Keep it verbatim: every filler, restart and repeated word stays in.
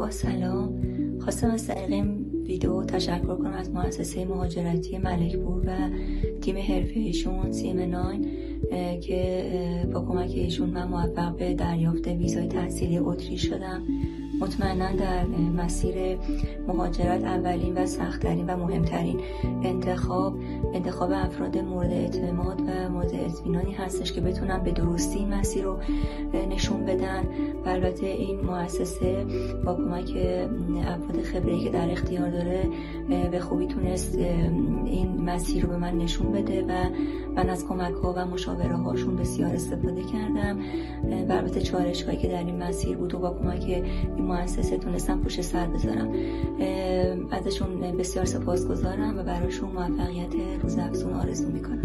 با سلام. خواستم از طریق این ویدیو تشکر کنم از مؤسسه مهاجرتی ملکپور و تیم حرفه‌ایشون سی ام ناین که با کمک ایشون من موفق به دریافت ویزای تحصیلی اتریش شدم. مطمئنا در مسیر مهاجرت اولین و سخت‌ترین و مهمترین انتخاب انتخاب افراد مورد اعتماد و مورد اطمینانی هستش که بتونن به درستی این مسیر رو نشون بدن. و البته این مؤسسه با کمک افراد خبره‌ای که در اختیار داره به خوبی تونست این مسیر رو به من نشون بده و من از کمک‌ها و مشاوره هاشون بسیار استفاده کردم. و البته چالش‌هایی که در این مسیر بود و با کمک این مؤسسه تونستم پشت سر بذارم. ازشون بسیار سپاسگزارم و براشون موفقیت روزافزون آرزو میکنم.